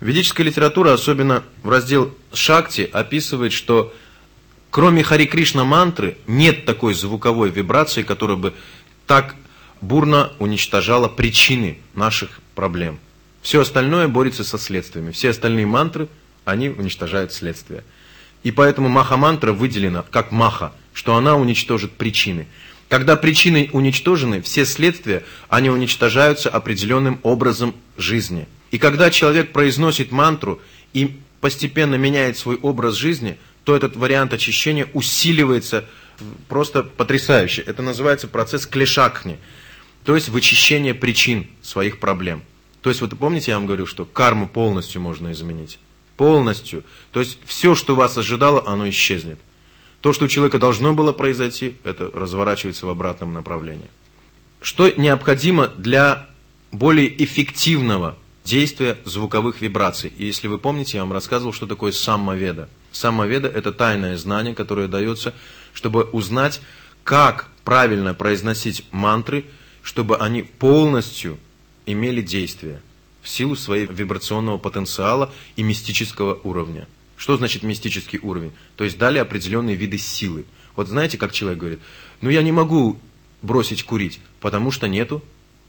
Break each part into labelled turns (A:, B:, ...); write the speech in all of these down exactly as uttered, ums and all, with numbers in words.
A: Ведическая литература, особенно в раздел Шакти, описывает, что кроме Хари Кришна мантры нет такой звуковой вибрации, которая бы так бурно уничтожала причины наших проблем. Все остальное борется со следствиями. Все остальные мантры, они уничтожают следствия. И поэтому маха-мантра выделена как маха, что она уничтожит причины. Когда причины уничтожены, все следствия, они уничтожаются определенным образом жизни. И когда человек произносит мантру и постепенно меняет свой образ жизни, то этот вариант очищения усиливается просто потрясающе. Это называется процесс клешакхни, то есть вычищение причин своих проблем. То есть, вот помните, я вам говорил, что карму полностью можно изменить? Полностью. То есть, все, что вас ожидало, оно исчезнет. То, что у человека должно было произойти, это разворачивается в обратном направлении. Что необходимо для более эффективного действия звуковых вибраций? И если вы помните, я вам рассказывал, что такое саммаведа. Саммаведа – это тайное знание, которое дается, чтобы узнать, как правильно произносить мантры, чтобы они полностью имели действие в силу своего вибрационного потенциала и мистического уровня. Что значит мистический уровень? То есть дали определенные виды силы. Вот знаете, как человек говорит, ну я не могу бросить курить, потому что нету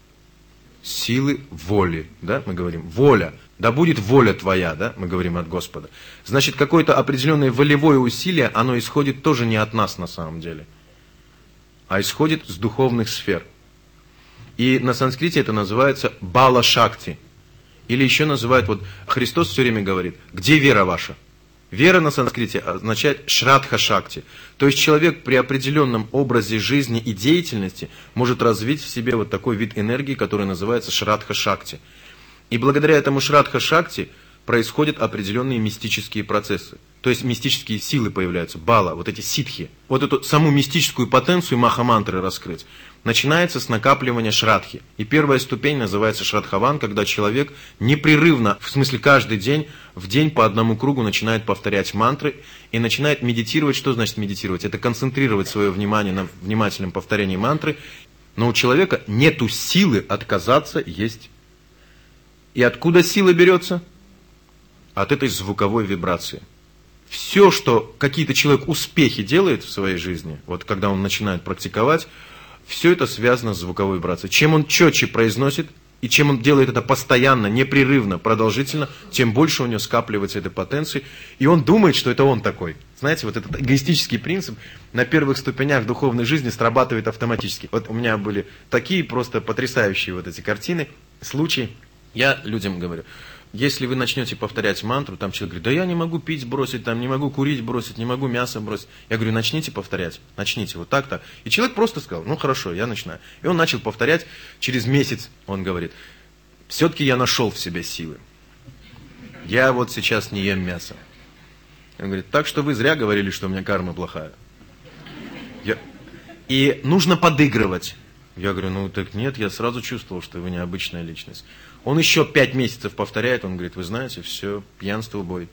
A: силы воли. Да? Мы говорим, воля. Да будет воля твоя, да? Мы говорим от Господа. Значит, какое-то определенное волевое усилие, оно исходит тоже не от нас на самом деле, а исходит с духовных сфер. И на санскрите это называется бала-шакти. Или еще называют, вот Христос все время говорит, где вера ваша? Вера на санскрите означает шрадха-шакти. То есть человек при определенном образе жизни и деятельности может развить в себе вот такой вид энергии, который называется шрадха-шакти. И благодаря этому шрадха-шакти происходят определенные мистические процессы. То есть мистические силы появляются, бала, вот эти ситхи. Вот эту саму мистическую потенцию маха-мантры раскрыть. Начинается с накапливания шрадхи. И первая ступень называется шрадхаван, когда человек непрерывно, в смысле каждый день, в день по одному кругу начинает повторять мантры и начинает медитировать. Что значит медитировать? Это концентрировать свое внимание на внимательном повторении мантры. Но у человека нету силы отказаться есть. И откуда сила берется? От этой звуковой вибрации. Все, что какие-то человек успехи делает в своей жизни, вот когда он начинает практиковать, все это связано с звуковой вибрацией. Чем он четче произносит, и чем он делает это постоянно, непрерывно, продолжительно, тем больше у него скапливается этой потенции, и он думает, что это он такой. Знаете, вот этот эгоистический принцип на первых ступенях духовной жизни срабатывает автоматически. Вот у меня были такие просто потрясающие вот эти картины, случаи. Я людям говорю, если вы начнете повторять мантру, там человек говорит, да я не могу пить бросить, там, не могу курить бросить, не могу мясо бросить. Я говорю, начните повторять, начните вот так-то. И человек просто сказал, ну хорошо, я начинаю. И он начал повторять, через месяц он говорит, все-таки я нашел в себе силы. Я вот сейчас не ем мясо. Он говорит, так что вы зря говорили, что у меня карма плохая. Я... И нужно подыгрывать. Я говорю, ну так нет, я сразу чувствовал, что вы необычная личность. Он еще пять месяцев повторяет, он говорит, вы знаете, все, пьянство, убой.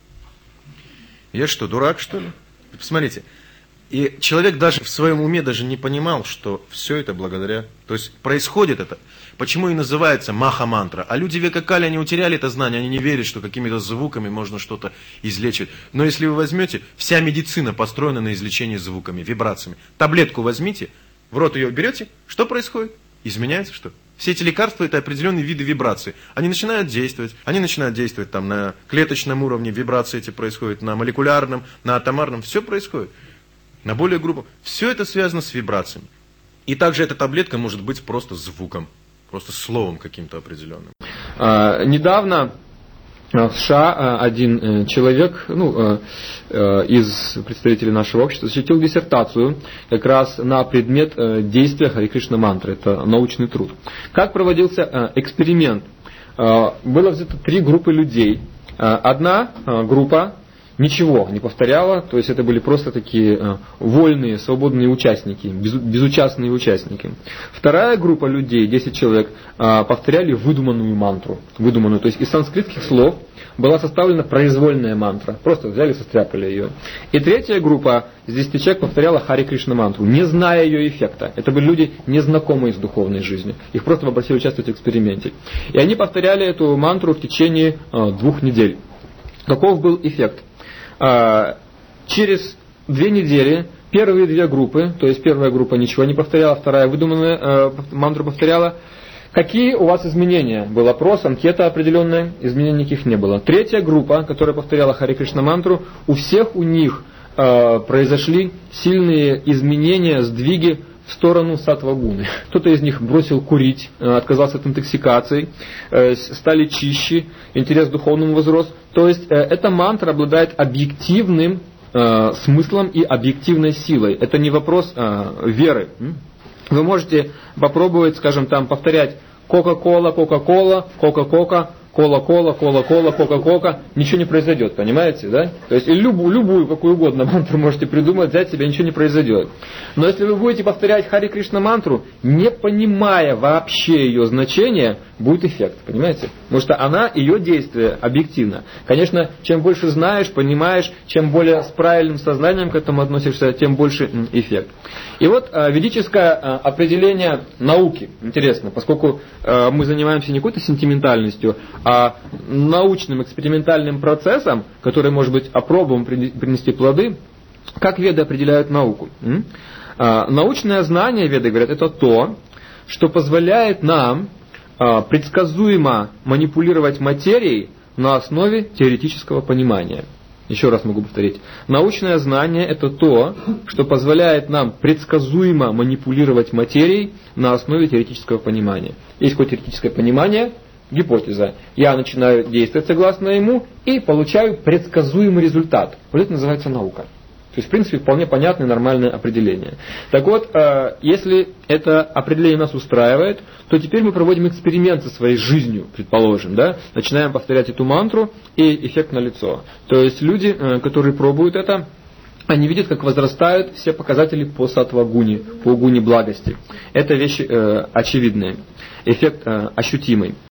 A: Я что, дурак, что ли? Посмотрите. И человек даже в своем уме даже не понимал, что все это благодаря... То есть происходит это. Почему и называется маха-мантра. А люди века Кали, они утеряли это знание, они не верят, что какими-то звуками можно что-то излечивать. Но если вы возьмете, вся медицина построена на излечении звуками, вибрациями. Таблетку возьмите, в рот ее берете, что происходит? Изменяется что? Все эти лекарства – это определенные виды вибраций. Они начинают действовать. Они начинают действовать там, на клеточном уровне, вибрации эти происходят, на молекулярном, на атомарном. Все происходит. На более грубом. Все это связано с вибрациями. И также эта таблетка может быть просто звуком, просто словом каким-то определенным.
B: А, недавно в США один человек, ну, из представителей нашего общества, защитил диссертацию как раз на предмет действия Хари Кришна мантры. Это научный труд. Как проводился эксперимент? Было взято три группы людей. Одна группа ничего не повторяла, то есть это были просто такие вольные, свободные участники, безучастные участники. Вторая группа людей, десять человек, повторяли выдуманную мантру, выдуманную, то есть из санскритских слов была составлена произвольная мантра. Просто взяли, состряпали ее. И третья группа, из десяти человек повторяла Хари Кришна мантру, не зная ее эффекта. Это были люди, незнакомые с духовной жизнью. Их просто попросили участвовать в эксперименте. И они повторяли эту мантру в течение э, двух недель. Каков был эффект? Э, через две недели первые две группы, то есть первая группа ничего не повторяла, вторая выдуманную э, мантру повторяла. Какие у вас изменения? Был опрос, анкета определенная, изменений никаких не было. Третья группа, которая повторяла Хари Кришна мантру, у всех у них э, произошли сильные изменения, сдвиги в сторону саттва-гуны. Кто-то из них бросил курить, э, отказался от интоксикации, э, стали чище, интерес к духовному возрос. То есть э, эта мантра обладает объективным э, смыслом и объективной силой. Это не вопрос э, веры. Вы можете попробовать, скажем, там повторять Кока-кола, Кока-кола, Кока-кока, Кола-кола, Кола-кола, Кока-кока. Ничего не произойдет, понимаете, да? То есть любую, любую, какую угодно мантру можете придумать, взять себе, ничего не произойдет. Но если вы будете повторять Хари Кришна мантру, не понимая вообще ее значения, будет эффект, понимаете? Потому что она, ее действие объективно. Конечно, чем больше знаешь, понимаешь, чем более с правильным сознанием к этому относишься, тем больше эффект. И вот э, ведическое э, определение науки, интересно, поскольку э, мы занимаемся не какой-то сентиментальностью, а научным экспериментальным процессом, который может быть опробован принести плоды, как веды определяют науку? М? Э, научное знание, веды говорят, это то, что позволяет нам э, предсказуемо манипулировать материей на основе теоретического понимания. Еще раз могу повторить. Научное знание – это то, что позволяет нам предсказуемо манипулировать материей на основе теоретического понимания. Есть какое-то теоретическое понимание, гипотеза. Я начинаю действовать согласно ему и получаю предсказуемый результат. Вот это называется наука. То есть, в принципе, вполне понятное нормальное определение. Так вот, если это определение нас устраивает, то теперь мы проводим эксперимент со своей жизнью, предположим, да? Начинаем повторять эту мантру, и эффект налицо. То есть люди, которые пробуют это, они видят, как возрастают все показатели по саттва-гуне, по гуне благости. Это вещи э, очевидные, эффект э, ощутимый.